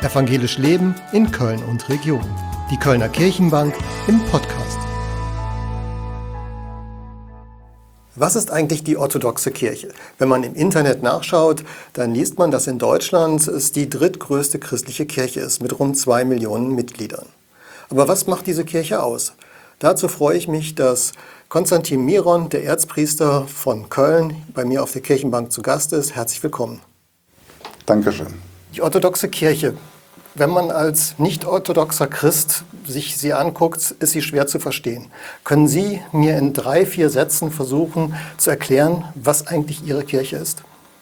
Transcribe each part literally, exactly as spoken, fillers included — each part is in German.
Evangelisch Leben in Köln und Region. Die Kölner Kirchenbank im Podcast. Was ist eigentlich die orthodoxe Kirche? Wenn man im Internet nachschaut, dann liest man, dass in Deutschland es die drittgrößte christliche Kirche ist, mit rund zwei Millionen Mitgliedern. Aber was macht diese Kirche aus? Dazu freue ich mich, dass Konstantin Miron, der Erzpriester von Köln, bei mir auf der Kirchenbank zu Gast ist. Herzlich willkommen. Dankeschön. Die orthodoxe Kirche, wenn man als nicht-orthodoxer Christ sich sie anguckt, ist sie schwer zu verstehen. Können Sie mir in drei, vier Sätzen versuchen zu erklären, was eigentlich Ihre Kirche ist?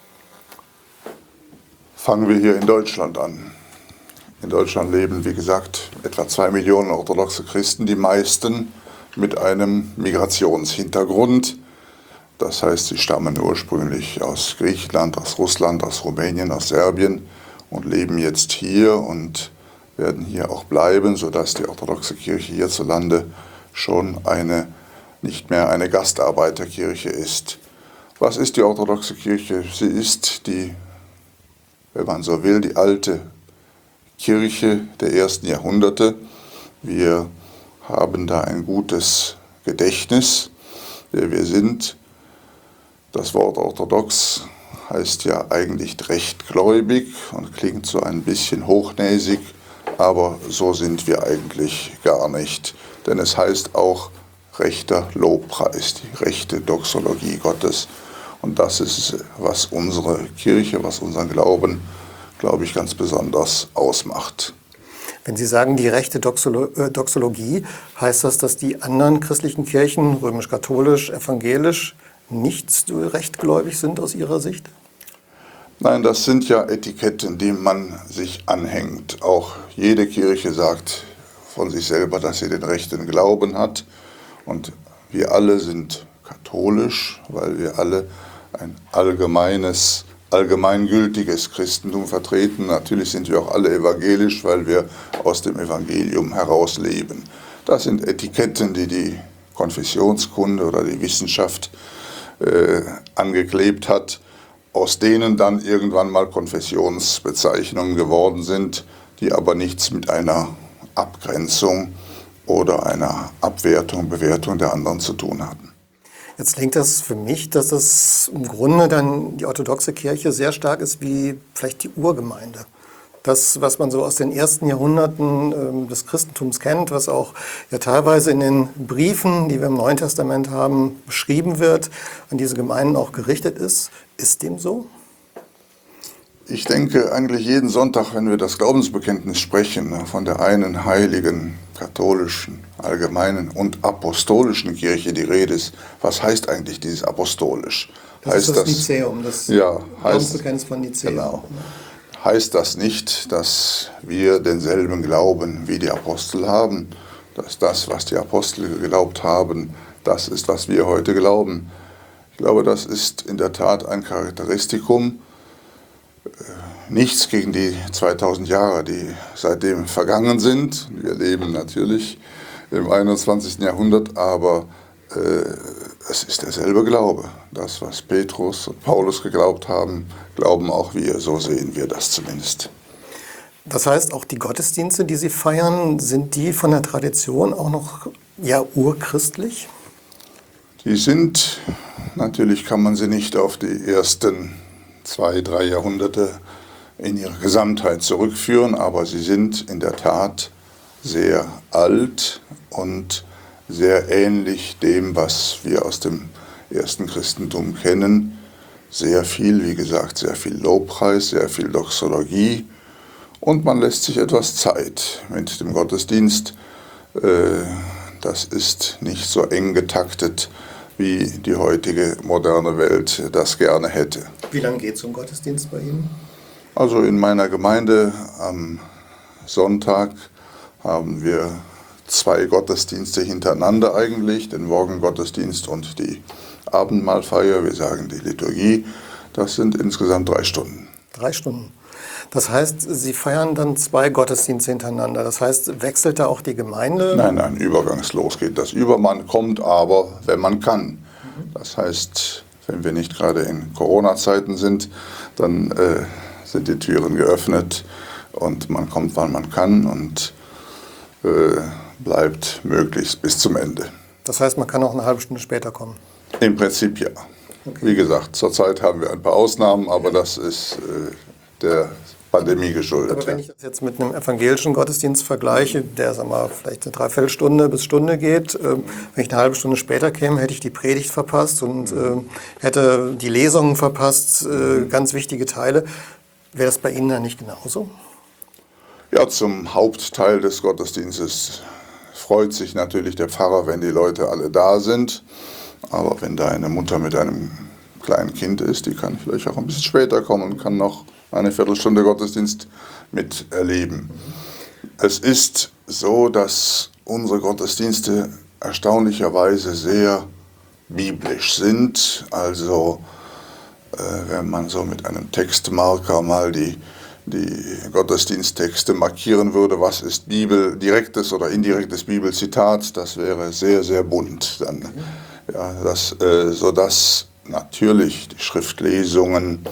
Fangen wir hier in Deutschland an. In Deutschland leben, wie gesagt, etwa zwei Millionen orthodoxe Christen, die meisten mit einem Migrationshintergrund. Das heißt, sie stammen ursprünglich aus Griechenland, aus Russland, aus Rumänien, aus Serbien und leben jetzt hier und werden hier auch bleiben, sodass die orthodoxe Kirche hierzulande schon eine, nicht mehr eine Gastarbeiterkirche ist. Was ist die orthodoxe Kirche? Sie ist die, wenn man so will, die alte Kirche der ersten Jahrhunderte. Wir haben da ein gutes Gedächtnis, wer wir sind. Das Wort orthodox heißt ja eigentlich rechtgläubig und klingt so ein bisschen hochnäsig, aber so sind wir eigentlich gar nicht. Denn es heißt auch rechter Lobpreis, die rechte Doxologie Gottes. Und das ist, was unsere Kirche, was unseren Glauben, glaube ich, ganz besonders ausmacht. Wenn Sie sagen, die rechte Doxolo- äh, Doxologie, heißt das, dass die anderen christlichen Kirchen, römisch-katholisch, evangelisch, nicht rechtgläubig sind aus Ihrer Sicht? Nein, das sind ja Etiketten, die man sich anhängt. Auch jede Kirche sagt von sich selber, dass sie den rechten Glauben hat. Und wir alle sind katholisch, weil wir alle ein allgemeines, allgemeingültiges Christentum vertreten. Natürlich sind wir auch alle evangelisch, weil wir aus dem Evangelium heraus leben. Das sind Etiketten, die die Konfessionskunde oder die Wissenschaft äh, angeklebt hat, aus denen dann irgendwann mal Konfessionsbezeichnungen geworden sind, die aber nichts mit einer Abgrenzung oder einer Abwertung, Bewertung der anderen zu tun hatten. Jetzt klingt das für mich, dass das im Grunde dann die orthodoxe Kirche sehr stark ist wie vielleicht die Urgemeinde. Das, was man so aus den ersten Jahrhunderten ähm, des Christentums kennt, was auch ja teilweise in den Briefen, die wir im Neuen Testament haben, beschrieben wird, an diese Gemeinden auch gerichtet ist. Ist dem so? Ich denke eigentlich jeden Sonntag, wenn wir das Glaubensbekenntnis sprechen, von der einen heiligen, katholischen, allgemeinen und apostolischen Kirche die Rede ist. Was heißt eigentlich dieses apostolisch? Das heißt ist das das, Nizeum, das ja, Glaubensbekenntnis von Nizeum. Genau. Heißt das nicht, dass wir denselben Glauben wie die Apostel haben? Dass das, was die Apostel geglaubt haben, das ist, was wir heute glauben? Ich glaube, das ist in der Tat ein Charakteristikum. Nichts gegen die zweitausend Jahre, die seitdem vergangen sind. Wir leben natürlich im einundzwanzigsten Jahrhundert, aber äh, es ist derselbe Glaube. Das, was Petrus und Paulus geglaubt haben, glauben auch wir. So sehen wir das zumindest. Das heißt, auch die Gottesdienste, die Sie feiern, sind die von der Tradition auch noch ja, urchristlich? Die sind, natürlich kann man sie nicht auf die ersten zwei, drei Jahrhunderte in ihrer Gesamtheit zurückführen, aber sie sind in der Tat sehr alt und sehr ähnlich dem, was wir aus dem ersten Christentum kennen. Sehr viel, wie gesagt, sehr viel Lobpreis, sehr viel Doxologie und man lässt sich etwas Zeit mit dem Gottesdienst. Das ist nicht so eng getaktet, wie die heutige moderne Welt das gerne hätte. Wie lange geht so ein Gottesdienst bei Ihnen? Also in meiner Gemeinde am Sonntag haben wir zwei Gottesdienste hintereinander eigentlich, den Morgengottesdienst und die Abendmahlfeier, wir sagen die Liturgie. Das sind insgesamt drei Stunden. Drei Stunden. Das heißt, Sie feiern dann zwei Gottesdienste hintereinander. Das heißt, wechselt da auch die Gemeinde? Nein, nein, übergangslos geht das. Übermann kommt aber, wenn man kann. Das heißt, wenn wir nicht gerade in Corona-Zeiten sind, dann äh, sind die Türen geöffnet und man kommt, wann man kann und äh, bleibt möglichst bis zum Ende. Das heißt, man kann auch eine halbe Stunde später kommen? Im Prinzip ja. Okay. Wie gesagt, zurzeit haben wir ein paar Ausnahmen, aber das ist äh, der Pandemie geschuldet. Aber wenn ich das jetzt mit einem evangelischen Gottesdienst vergleiche, der sag mal, vielleicht eine Dreiviertelstunde bis Stunde geht, äh, wenn ich eine halbe Stunde später käme, hätte ich die Predigt verpasst und äh, hätte die Lesungen verpasst, äh, ganz wichtige Teile. Wäre das bei Ihnen dann nicht genauso? Ja, zum Hauptteil des Gottesdienstes freut sich natürlich der Pfarrer, wenn die Leute alle da sind. Aber wenn da eine Mutter mit einem kleinen Kind ist, die kann vielleicht auch ein bisschen später kommen und kann noch eine Viertelstunde Gottesdienst miterleben. Es ist so, dass unsere Gottesdienste erstaunlicherweise sehr biblisch sind. Also äh, wenn man so mit einem Textmarker mal die, die Gottesdiensttexte markieren würde, was ist Bibel, direktes oder indirektes Bibelzitat, das wäre sehr, sehr bunt dann. Ja, das, äh, sodass natürlich die Schriftlesungen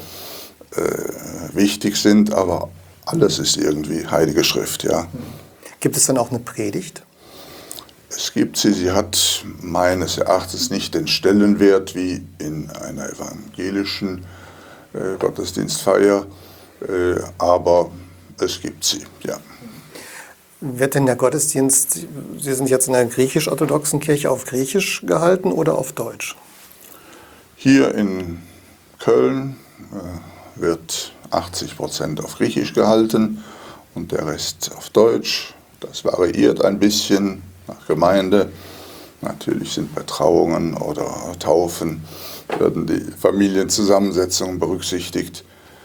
äh, wichtig sind, aber alles ist irgendwie Heilige Schrift, ja. Gibt es dann auch eine Predigt? Es gibt sie, sie hat meines Erachtens nicht den Stellenwert wie in einer evangelischen äh, Gottesdienstfeier, äh, aber es gibt sie, ja. Wird denn der Gottesdienst, Sie sind jetzt in der griechisch-orthodoxen Kirche, auf Griechisch gehalten oder auf Deutsch? Hier in Köln äh, wird achtzig Prozent auf Griechisch gehalten und der Rest auf Deutsch. Das variiert ein bisschen nach Gemeinde. Natürlich sind bei Trauungen oder Taufen werden die Familienzusammensetzungen berücksichtigt.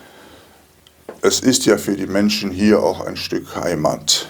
Es ist ja für die Menschen hier auch ein Stück Heimat.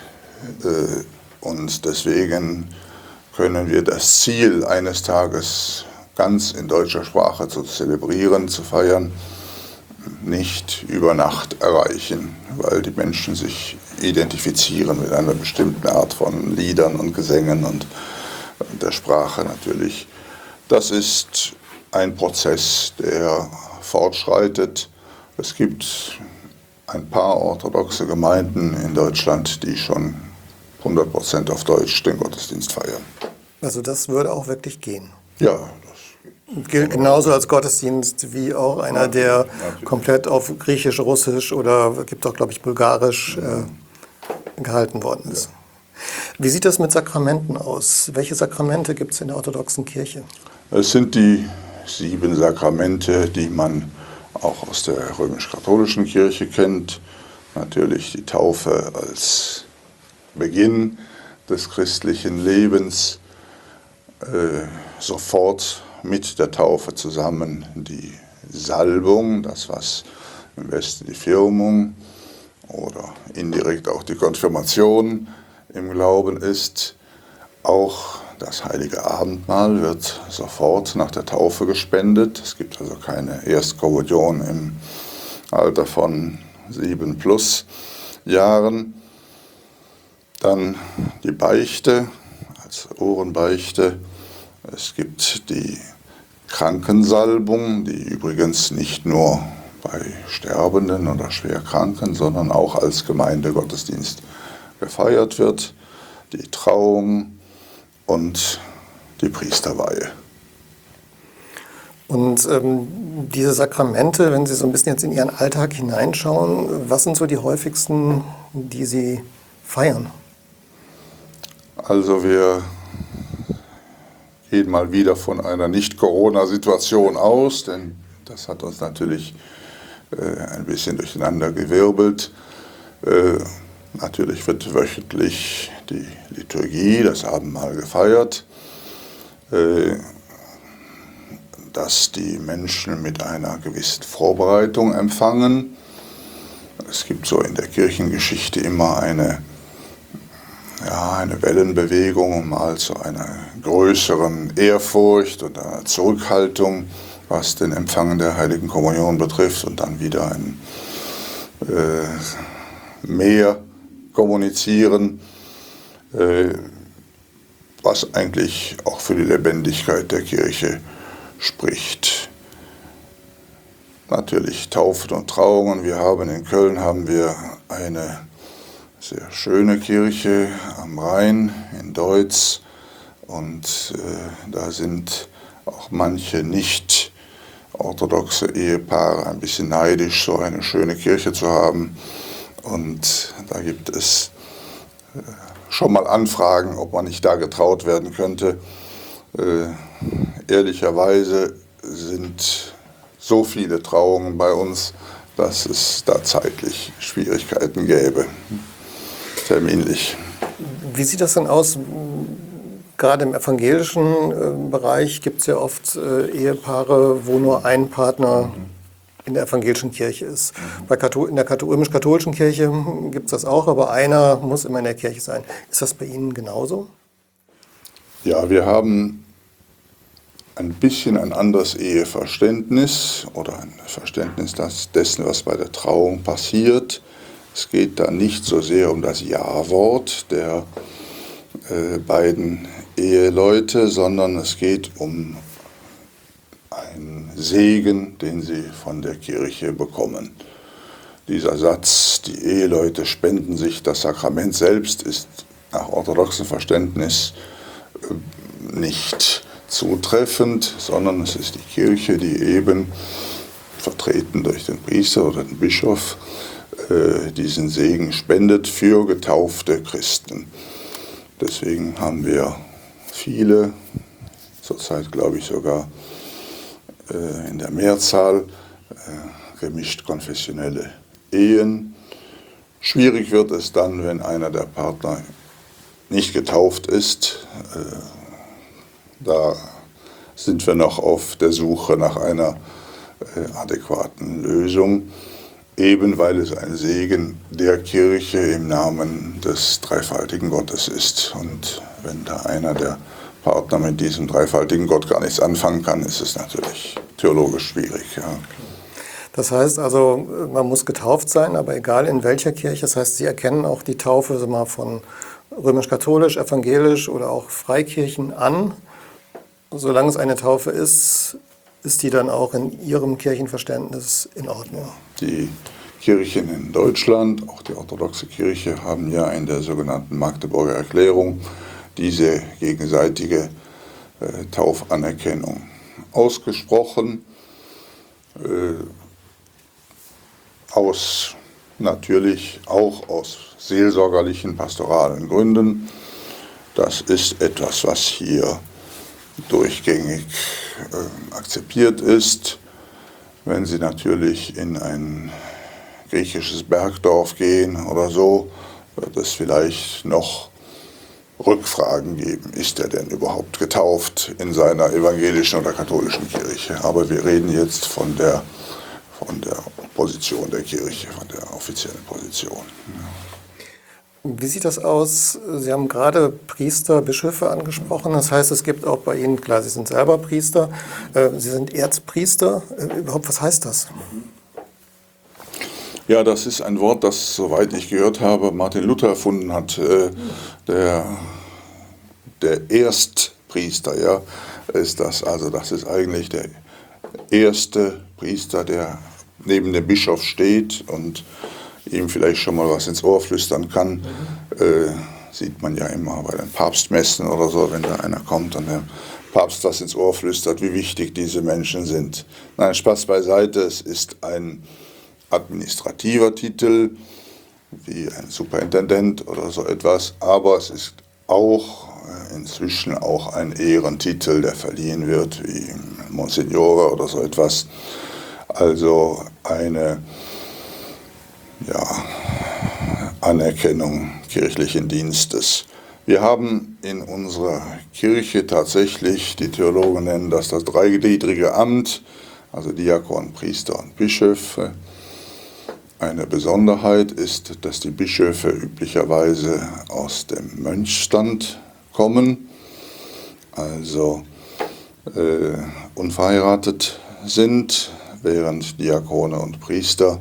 Und deswegen können wir das Ziel, eines Tages ganz in deutscher Sprache zu zelebrieren, zu feiern, nicht über Nacht erreichen, weil die Menschen sich identifizieren mit einer bestimmten Art von Liedern und Gesängen und der Sprache natürlich. Das ist ein Prozess, der fortschreitet. Es gibt ein paar orthodoxe Gemeinden in Deutschland, die schon hundert Prozent auf Deutsch den Gottesdienst feiern. Also das würde auch wirklich gehen? Ja. Gilt genauso als Gottesdienst wie auch einer, der komplett auf Griechisch, Russisch oder gibt auch, glaube ich, Bulgarisch äh, gehalten worden ist. Wie sieht das mit Sakramenten aus? Welche Sakramente gibt es in der orthodoxen Kirche? Es sind die sieben Sakramente, die man auch aus der römisch-katholischen Kirche kennt. Natürlich die Taufe als Beginn des christlichen Lebens, äh, sofort mit der Taufe zusammen die Salbung, das was im Westen die Firmung oder indirekt auch die Konfirmation im Glauben ist. Auch das heilige Abendmahl wird sofort nach der Taufe gespendet. Es gibt also keine Erstkommunion im Alter von sieben plus Jahren. Dann die Beichte als Ohrenbeichte. Es gibt die Krankensalbung, die übrigens nicht nur bei Sterbenden oder Schwerkranken, sondern auch als Gemeindegottesdienst gefeiert wird. Die Trauung und die Priesterweihe. Und ähm, diese Sakramente, wenn Sie so ein bisschen jetzt in Ihren Alltag hineinschauen, was sind so die häufigsten, die Sie feiern? Also wir gehen mal wieder von einer Nicht-Corona-Situation aus, denn das hat uns natürlich äh, ein bisschen durcheinander gewirbelt. Äh, natürlich wird wöchentlich die Liturgie, das Abendmahl gefeiert, äh, dass die Menschen mit einer gewissen Vorbereitung empfangen. Es gibt so in der Kirchengeschichte immer eine Ja, eine Wellenbewegung, mal zu einer größeren Ehrfurcht und einer Zurückhaltung, was den Empfang der Heiligen Kommunion betrifft, und dann wieder ein äh, mehr Kommunizieren, äh, was eigentlich auch für die Lebendigkeit der Kirche spricht. Natürlich Taufen und Trauungen. Wir haben in Köln haben wir eine sehr schöne Kirche am Rhein in Deutz und äh, da sind auch manche nicht orthodoxe Ehepaare ein bisschen neidisch, so eine schöne Kirche zu haben. Und da gibt es äh, schon mal Anfragen, ob man nicht da getraut werden könnte. Äh, ehrlicherweise sind so viele Trauungen bei uns, dass es da zeitlich Schwierigkeiten gäbe, terminlich. Wie sieht das denn aus? Gerade im evangelischen Bereich gibt es ja oft Ehepaare, wo nur ein Partner in der evangelischen Kirche ist. Bei Kathol- in der römisch-katholischen Kirche gibt es das auch, aber einer muss immer in der Kirche sein. Ist das bei Ihnen genauso? Ja, wir haben ein bisschen ein anderes Eheverständnis oder ein Verständnis dessen, was bei der Trauung passiert. Es geht da nicht so sehr um das Ja-Wort der äh, beiden Eheleute, sondern es geht um einen Segen, den sie von der Kirche bekommen. Dieser Satz, die Eheleute spenden sich das Sakrament selbst, ist nach orthodoxem Verständnis äh, nicht zutreffend, sondern es ist die Kirche, die eben, vertreten durch den Priester oder den Bischof, äh, diesen Segen spendet für getaufte Christen. Deswegen haben wir viele, zurzeit glaube ich sogar äh, in der Mehrzahl, äh, gemischt konfessionelle Ehen. Schwierig wird es dann, wenn einer der Partner nicht getauft ist. Äh, Da sind wir noch auf der Suche nach einer äh, adäquaten Lösung, eben weil es ein Segen der Kirche im Namen des dreifaltigen Gottes ist. Und wenn da einer der Partner mit diesem dreifaltigen Gott gar nichts anfangen kann, ist es natürlich theologisch schwierig. Ja. Das heißt also, man muss getauft sein, aber egal in welcher Kirche. Das heißt, Sie erkennen auch die Taufe also mal von römisch-katholisch, evangelisch oder auch Freikirchen an. Solange es eine Taufe ist, ist die dann auch in Ihrem Kirchenverständnis in Ordnung? Die Kirchen in Deutschland, auch die orthodoxe Kirche, haben ja in der sogenannten Magdeburger Erklärung diese gegenseitige äh, Taufanerkennung ausgesprochen, äh, aus natürlich auch aus seelsorgerlichen, pastoralen Gründen. Das ist etwas, was hier durchgängig äh, akzeptiert ist. Wenn Sie natürlich in ein griechisches Bergdorf gehen oder so, wird es vielleicht noch Rückfragen geben. Ist er denn überhaupt getauft in seiner evangelischen oder katholischen Kirche? Aber wir reden jetzt von der, von der Position der Kirche, von der offiziellen Position. Wie sieht das aus? Sie haben gerade Priester, Bischöfe angesprochen. Das heißt, es gibt auch bei Ihnen, klar, Sie sind selber Priester, Sie sind Erzpriester. Überhaupt, was heißt das? Ja, das ist ein Wort, das, soweit ich gehört habe, Martin Luther erfunden hat. Der, der Erstpriester, ja, ist das. Also das ist eigentlich der erste Priester, der neben dem Bischof steht und ihm vielleicht schon mal was ins Ohr flüstern kann. Mhm. Äh, sieht man ja immer bei den Papstmessen oder so, wenn da einer kommt und der Papst was ins Ohr flüstert, wie wichtig diese Menschen sind. Nein, Spaß beiseite, es ist ein administrativer Titel, wie ein Superintendent oder so etwas, aber es ist auch äh, inzwischen auch ein Ehrentitel, der verliehen wird, wie Monsignore oder so etwas. Also eine ja, Anerkennung kirchlichen Dienstes. Wir haben in unserer Kirche tatsächlich, die Theologen nennen das das dreigliedrige Amt, also Diakon, Priester und Bischöfe. Eine Besonderheit ist, dass die Bischöfe üblicherweise aus dem Mönchsstand kommen, also äh, unverheiratet sind, während Diakone und Priester,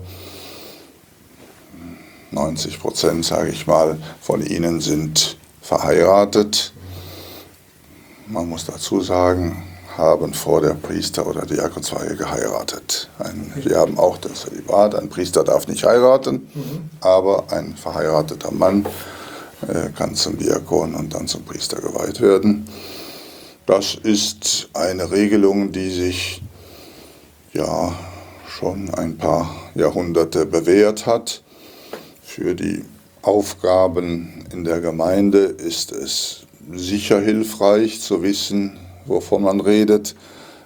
neunzig Prozent, sage ich mal, von ihnen sind verheiratet. Man muss dazu sagen, haben vor der Priester- oder Diakonsweihe geheiratet. Ein, wir haben auch das Zölibat, ein Priester darf nicht heiraten, mhm. aber ein verheirateter Mann äh, kann zum Diakon und dann zum Priester geweiht werden. Das ist eine Regelung, die sich ja schon ein paar Jahrhunderte bewährt hat. Für die Aufgaben in der Gemeinde ist es sicher hilfreich zu wissen, wovon man redet.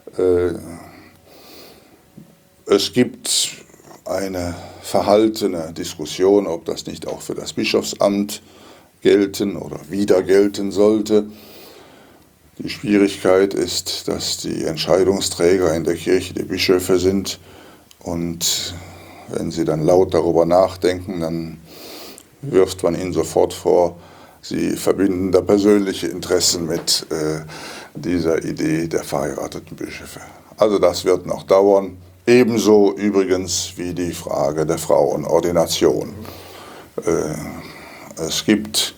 Es gibt eine verhaltene Diskussion, ob das nicht auch für das Bischofsamt gelten oder wieder gelten sollte. Die Schwierigkeit ist, dass die Entscheidungsträger in der Kirche die Bischöfe sind und wenn sie dann laut darüber nachdenken, dann wirft man ihnen sofort vor, sie verbinden da persönliche Interessen mit äh, dieser Idee der verheirateten Bischöfe. Also das wird noch dauern. Ebenso übrigens wie die Frage der Frauenordination. Äh, es gibt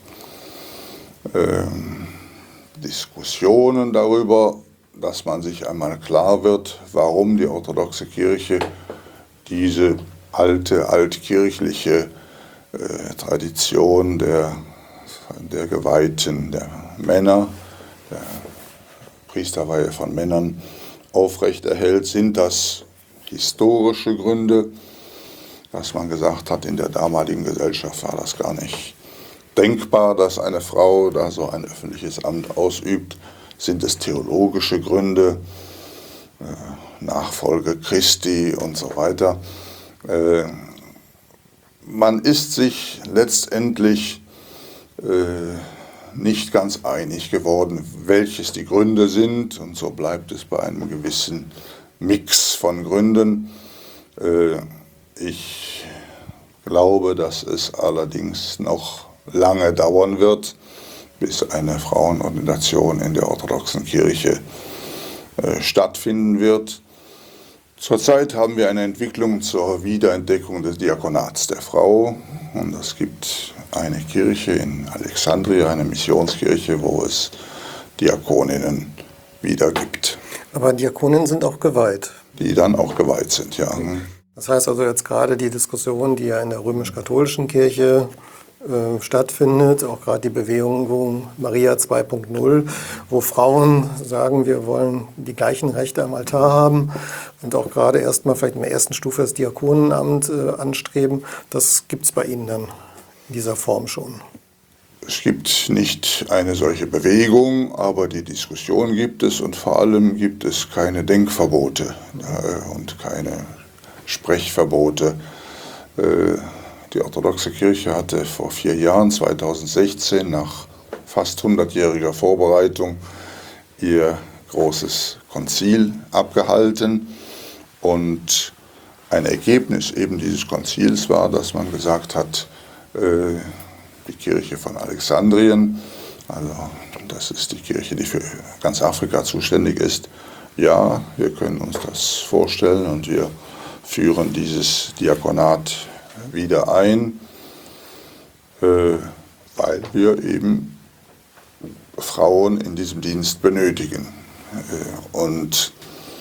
äh, Diskussionen darüber, dass man sich einmal klar wird, warum die orthodoxe Kirche diese alte, altkirchliche äh, Tradition der, der Geweihten, der Männer, der Priesterweihe von Männern aufrechterhält. Sind das historische Gründe, dass man gesagt hat, in der damaligen Gesellschaft war das gar nicht denkbar, dass eine Frau da so ein öffentliches Amt ausübt? Sind es theologische Gründe, äh, Nachfolge Christi und so weiter? Äh, man ist sich letztendlich äh, nicht ganz einig geworden, welches die Gründe sind, und so bleibt es bei einem gewissen Mix von Gründen. Äh, ich glaube, dass es allerdings noch lange dauern wird, bis eine Frauenordination in der orthodoxen Kirche äh, stattfinden wird. Zurzeit haben wir eine Entwicklung zur Wiederentdeckung des Diakonats der Frau. Und es gibt eine Kirche in Alexandria, eine Missionskirche, wo es Diakoninnen wieder gibt. Aber Diakoninnen sind auch geweiht. Die dann auch geweiht sind, ja. Das heißt also jetzt gerade die Diskussion, die ja in der römisch-katholischen Kirche äh, stattfindet, auch gerade die Bewegung Maria zwei Punkt null, wo Frauen sagen, wir wollen die gleichen Rechte am Altar haben und auch gerade erstmal vielleicht in der ersten Stufe das Diakonenamt äh, anstreben. Das gibt es bei Ihnen dann in dieser Form schon? Es gibt nicht eine solche Bewegung, aber die Diskussion gibt es und vor allem gibt es keine Denkverbote äh, und keine Sprechverbote. Äh, die orthodoxe Kirche hatte vor vier Jahren, zweitausendsechzehn, nach fast hundertjähriger Vorbereitung ihr großes Konzil abgehalten. Und ein Ergebnis eben dieses Konzils war, dass man gesagt hat, äh, die Kirche von Alexandrien, also das ist die Kirche, die für ganz Afrika zuständig ist, ja, wir können uns das vorstellen und wir führen dieses Diakonat wieder ein, äh, weil wir eben Frauen in diesem Dienst benötigen. Äh, und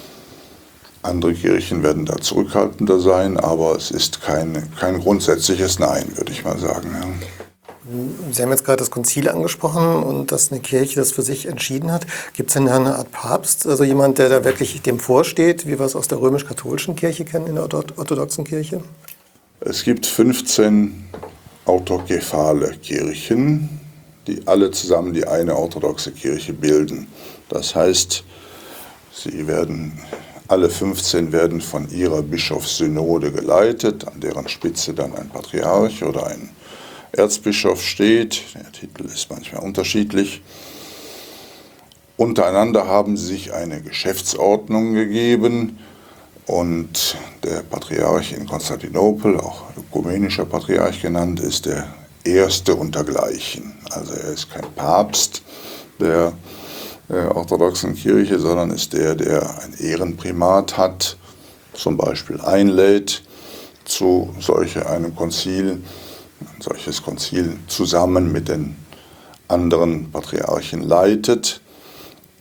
andere Kirchen werden da zurückhaltender sein, aber es ist kein, kein grundsätzliches Nein, würde ich mal sagen. Ja. Sie haben jetzt gerade das Konzil angesprochen und dass eine Kirche das für sich entschieden hat. Gibt es denn da eine Art Papst, also jemand, der da wirklich dem vorsteht, wie wir es aus der römisch-katholischen Kirche kennen, in der orthodoxen Kirche? Es gibt fünfzehn autokephale Kirchen, die alle zusammen die eine orthodoxe Kirche bilden. Das heißt, sie werden, alle fünfzehn werden von ihrer Bischofssynode geleitet, an deren Spitze dann ein Patriarch oder ein Erzbischof steht. Der Titel ist manchmal unterschiedlich. Untereinander haben sie sich eine Geschäftsordnung gegeben und der Patriarch in Konstantinopel, auch ökumenischer Patriarch genannt, ist der erste untergleichen. Also er ist kein Papst der äh, orthodoxen Kirche, sondern ist der, der ein Ehrenprimat hat, zum Beispiel einlädt zu solch einem Konzil, ein solches Konzil zusammen mit den anderen Patriarchen leitet.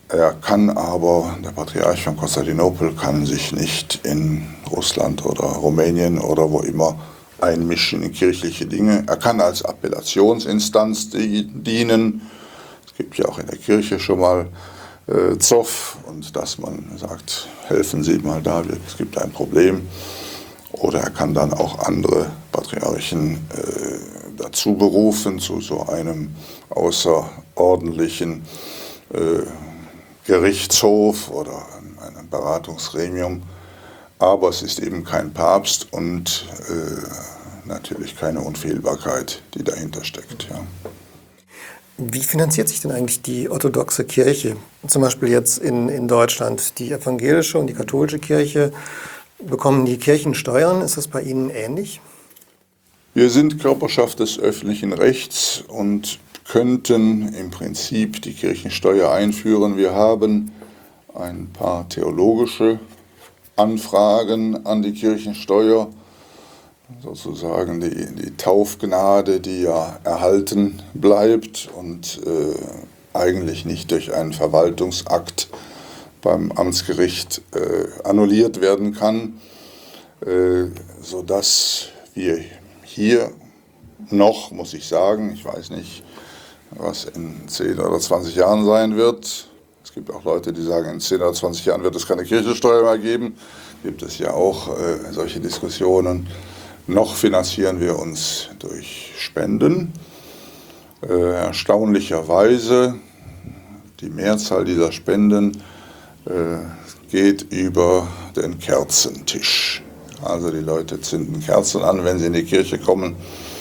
Er kann aber, der Patriarch von Konstantinopel kann sich nicht in Russland oder Rumänien oder wo immer einmischen in kirchliche Dinge. Er kann als Appellationsinstanz dienen. Es gibt ja auch in der Kirche schon mal äh, Zoff und dass man sagt, helfen Sie mal da, es gibt ein Problem. Oder er kann dann auch andere Patriarchen äh, dazu berufen, zu so einem außerordentlichen äh, Gerichtshof oder einem Beratungsgremium. Aber es ist eben kein Papst und äh, natürlich keine Unfehlbarkeit, die dahinter steckt. Ja. Wie finanziert sich denn eigentlich die orthodoxe Kirche? Zum Beispiel jetzt in, in Deutschland. Die evangelische und die katholische Kirche bekommen die Kirchensteuern. Ist das bei Ihnen ähnlich? Wir sind Körperschaft des öffentlichen Rechts und könnten im Prinzip die Kirchensteuer einführen. Wir haben ein paar theologische Anfragen an die Kirchensteuer, sozusagen die, die Taufgnade, die ja erhalten bleibt und äh, eigentlich nicht durch einen Verwaltungsakt beim Amtsgericht äh, annulliert werden kann, äh, sodass wir hier noch, muss ich sagen, ich weiß nicht, was in zehn oder zwanzig Jahren sein wird. Es gibt auch Leute, die sagen, in zehn oder zwanzig Jahren wird es keine Kirchensteuer mehr geben. Gibt es ja auch äh, solche Diskussionen. Noch finanzieren wir uns durch Spenden. Äh, erstaunlicherweise, die Mehrzahl dieser Spenden äh, geht über den Kerzentisch. Also die Leute zünden Kerzen an, wenn sie in die Kirche kommen.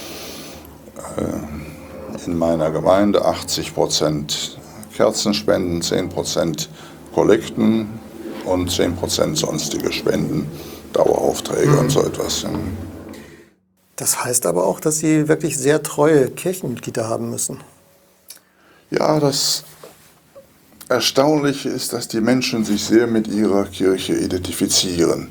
Äh, in meiner Gemeinde achtzig Prozent Kerzenspenden, zehn Prozent Kollekten und zehn Prozent sonstige Spenden, Daueraufträge mhm. und so etwas. Das heißt aber auch, dass Sie wirklich sehr treue Kirchenmitglieder haben müssen. Ja, das Erstaunliche ist, dass die Menschen sich sehr mit ihrer Kirche identifizieren.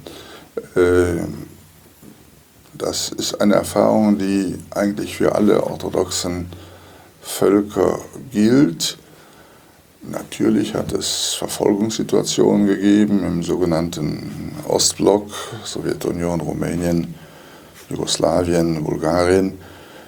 Das ist eine Erfahrung, die eigentlich für alle orthodoxen Völker gilt. Natürlich hat es Verfolgungssituationen gegeben im sogenannten Ostblock, Sowjetunion, Rumänien, Jugoslawien, Bulgarien.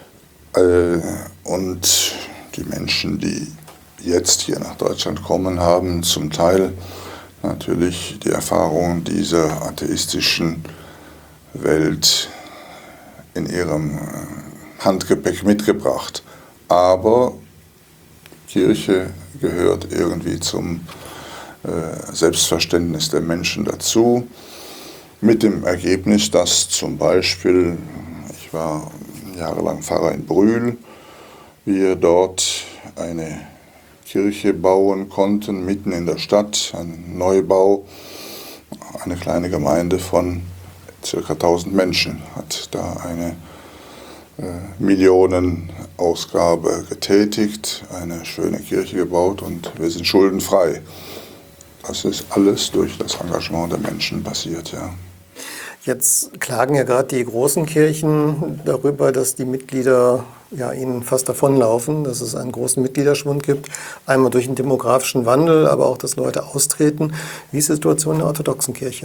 Und die Menschen, die jetzt hier nach Deutschland kommen, haben zum Teil natürlich die Erfahrung dieser atheistischen Welt in ihrem Handgepäck mitgebracht. Aber Kirche gehört irgendwie zum äh, Selbstverständnis der Menschen dazu, mit dem Ergebnis, dass zum Beispiel, ich war jahrelang Pfarrer in Brühl, wir dort eine Kirche bauen konnten, mitten in der Stadt, ein Neubau, eine kleine Gemeinde von circa tausend Menschen hat da eine äh, Millionenausgabe getätigt, eine schöne Kirche gebaut und wir sind schuldenfrei. Das ist alles durch das Engagement der Menschen passiert, ja. Jetzt klagen ja gerade die großen Kirchen darüber, dass die Mitglieder ja, ihnen fast davonlaufen, dass es einen großen Mitgliederschwund gibt. Einmal durch den demografischen Wandel, aber auch, dass Leute austreten. Wie ist die Situation in der orthodoxen Kirche?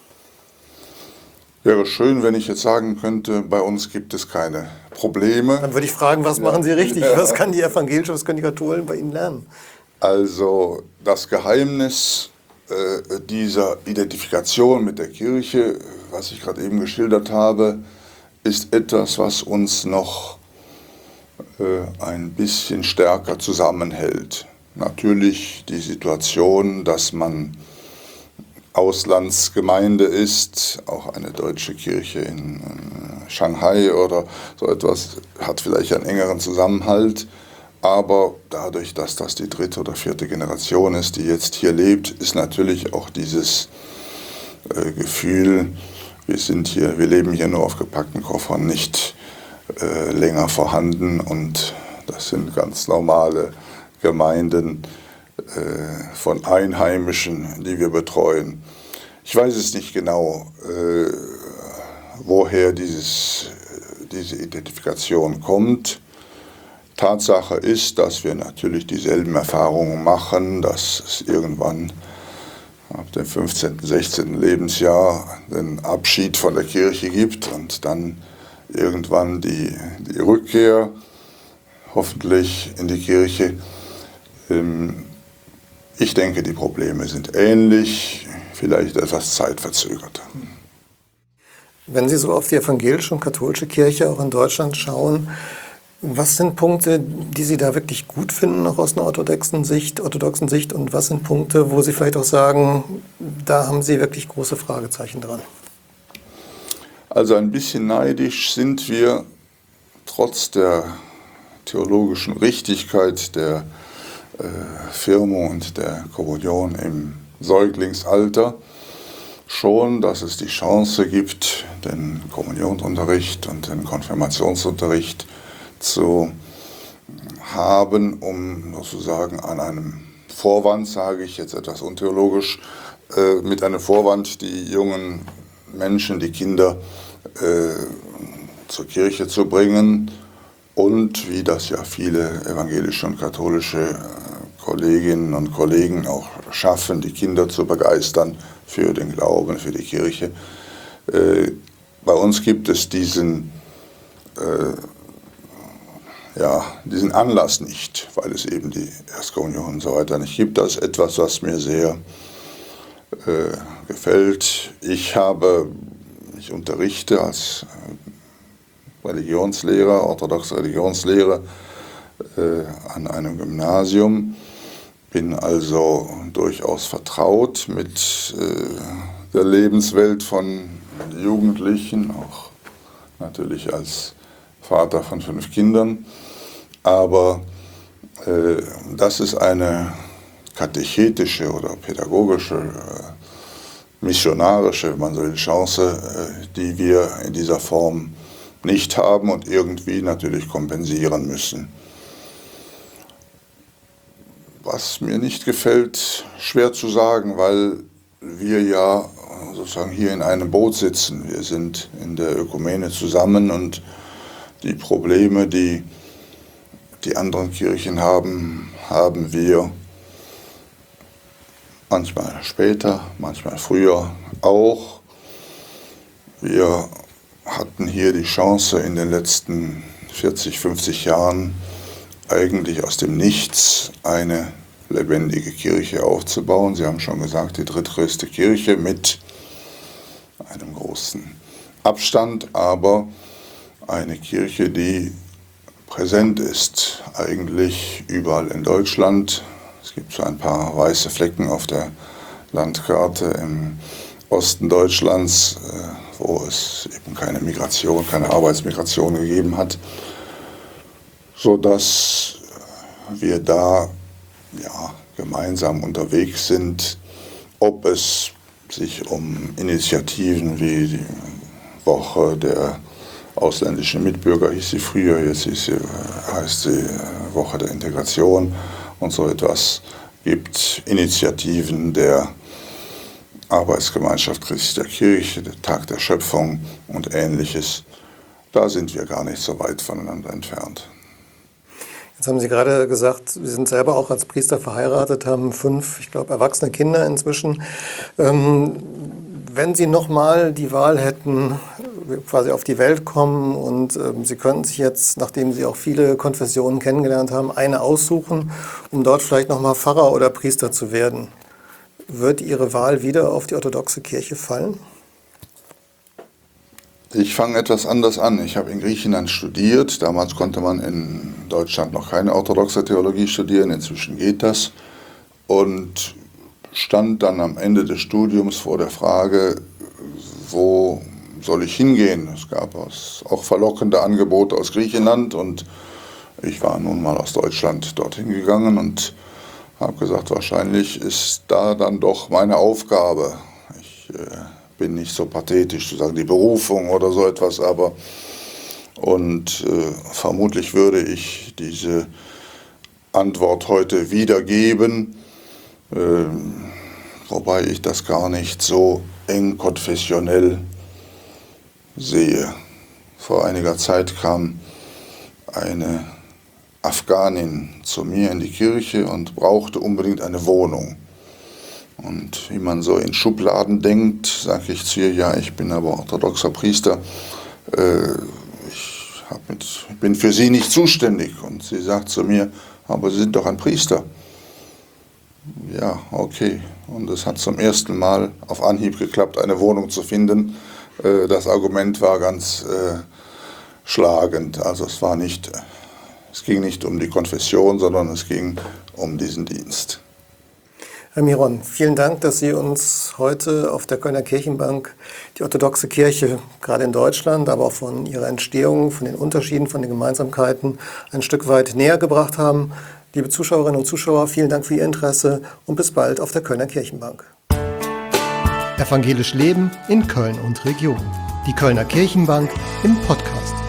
Wäre schön, wenn ich jetzt sagen könnte, bei uns gibt es keine Probleme. Dann würde ich fragen, was ja. machen Sie richtig? Ja. Was kann die evangelische, was können die Katholen bei Ihnen lernen? Also das Geheimnis äh, dieser Identifikation mit der Kirche, was ich gerade eben geschildert habe, ist etwas, was uns noch äh, ein bisschen stärker zusammenhält. Natürlich die Situation, dass man Auslandsgemeinde ist, auch eine deutsche Kirche in Shanghai oder so etwas, hat vielleicht einen engeren Zusammenhalt. Aber dadurch, dass das die dritte oder vierte Generation ist, die jetzt hier lebt, ist natürlich auch dieses äh, Gefühl, wir sind hier, wir leben hier nur auf gepackten Koffern, nicht äh, länger vorhanden. Und das sind ganz normale Gemeinden äh, von Einheimischen, die wir betreuen. Ich weiß es nicht genau, äh, woher dieses, diese Identifikation kommt. Tatsache ist, dass wir natürlich dieselben Erfahrungen machen, dass es irgendwann ab dem fünfzehnten, sechzehnten Lebensjahr den Abschied von der Kirche gibt und dann irgendwann die, die Rückkehr, hoffentlich in die Kirche. Ich denke, die Probleme sind ähnlich, vielleicht etwas zeitverzögerter. Wenn Sie so auf die evangelische und katholische Kirche auch in Deutschland schauen, was sind Punkte, die Sie da wirklich gut finden, auch aus einer orthodoxen Sicht, orthodoxen Sicht, und was sind Punkte, wo Sie vielleicht auch sagen, da haben Sie wirklich große Fragezeichen dran? Also ein bisschen neidisch sind wir, trotz der theologischen Richtigkeit der äh, Firmung und der Kommunion im Säuglingsalter, schon, dass es die Chance gibt, den Kommunionsunterricht und den Konfirmationsunterricht zu haben, um sozusagen an einem Vorwand, sage ich jetzt etwas untheologisch, äh, mit einem Vorwand die jungen Menschen, die Kinder äh, zur Kirche zu bringen und, wie das ja viele evangelische und katholische äh, Kolleginnen und Kollegen auch schaffen, die Kinder zu begeistern für den Glauben, für die Kirche. Äh, bei uns gibt es diesen äh, Ja, diesen Anlass nicht, weil es eben die Erstkommunion und so weiter nicht gibt. Das ist etwas, was mir sehr äh, gefällt. Ich habe, ich unterrichte als Religionslehrer, orthodoxe Religionslehrer äh, an einem Gymnasium, bin also durchaus vertraut mit äh, der Lebenswelt von Jugendlichen, auch natürlich als Vater von fünf Kindern, aber äh, das ist eine katechetische oder pädagogische, äh, missionarische, wenn man so will, Chance, äh, die wir in dieser Form nicht haben und irgendwie natürlich kompensieren müssen. Was mir nicht gefällt, schwer zu sagen, weil wir ja sozusagen hier in einem Boot sitzen. Wir sind in der Ökumene zusammen und die Probleme, die die anderen Kirchen haben, haben wir manchmal später, manchmal früher auch. Wir hatten hier die Chance in den letzten vierzig, fünfzig Jahren eigentlich aus dem Nichts eine lebendige Kirche aufzubauen. Sie haben schon gesagt, die drittgrößte Kirche mit einem großen Abstand, aber eine Kirche, die präsent ist, eigentlich überall in Deutschland. Es gibt so ein paar weiße Flecken auf der Landkarte im Osten Deutschlands, wo es eben keine Migration, keine Arbeitsmigration gegeben hat, sodass wir da ja, gemeinsam unterwegs sind, ob es sich um Initiativen wie die Woche der ausländischen Mitbürger, hieß sie früher, jetzt hieß sie, heißt sie Woche der Integration und so etwas, gibt Initiativen der Arbeitsgemeinschaft christlicher Kirche, der Tag der Schöpfung und Ähnliches. Da sind wir gar nicht so weit voneinander entfernt. Jetzt haben Sie gerade gesagt, Sie sind selber auch als Priester verheiratet, haben fünf, ich glaube, erwachsene Kinder inzwischen. Ähm, wenn Sie nochmal die Wahl hätten, quasi auf die Welt kommen und ähm, Sie könnten sich jetzt, nachdem Sie auch viele Konfessionen kennengelernt haben, eine aussuchen, um dort vielleicht nochmal Pfarrer oder Priester zu werden, wird Ihre Wahl wieder auf die orthodoxe Kirche fallen? Ich fange etwas anders an. Ich habe in Griechenland studiert. Damals konnte man in Deutschland noch keine orthodoxe Theologie studieren. Inzwischen geht das. Und stand dann am Ende des Studiums vor der Frage, wo soll ich hingehen? Es gab auch verlockende Angebote aus Griechenland und ich war nun mal aus Deutschland dorthin gegangen und habe gesagt, wahrscheinlich ist da dann doch meine Aufgabe. Ich äh, bin nicht so pathetisch zu sagen, die Berufung oder so etwas, aber und äh, vermutlich würde ich diese Antwort heute wiedergeben, äh, wobei ich das gar nicht so eng konfessionell sehe. Vor einiger Zeit kam eine Afghanin zu mir in die Kirche und brauchte unbedingt eine Wohnung. Und wie man so in Schubladen denkt, sage ich zu ihr, ja, ich bin aber orthodoxer Priester, äh, ich, hab mit, ich bin für Sie nicht zuständig. Und sie sagt zu mir, aber Sie sind doch ein Priester. Ja, okay. Und es hat zum ersten Mal auf Anhieb geklappt, eine Wohnung zu finden. Äh, das Argument war ganz äh, schlagend. Also es war nicht, es ging nicht um die Konfession, sondern es ging um diesen Dienst. Herr Miron, vielen Dank, dass Sie uns heute auf der Kölner Kirchenbank die orthodoxe Kirche, gerade in Deutschland, aber auch von ihrer Entstehung, von den Unterschieden, von den Gemeinsamkeiten ein Stück weit näher gebracht haben. Liebe Zuschauerinnen und Zuschauer, vielen Dank für Ihr Interesse und bis bald auf der Kölner Kirchenbank. Evangelisch Leben in Köln und Region. Die Kölner Kirchenbank im Podcast.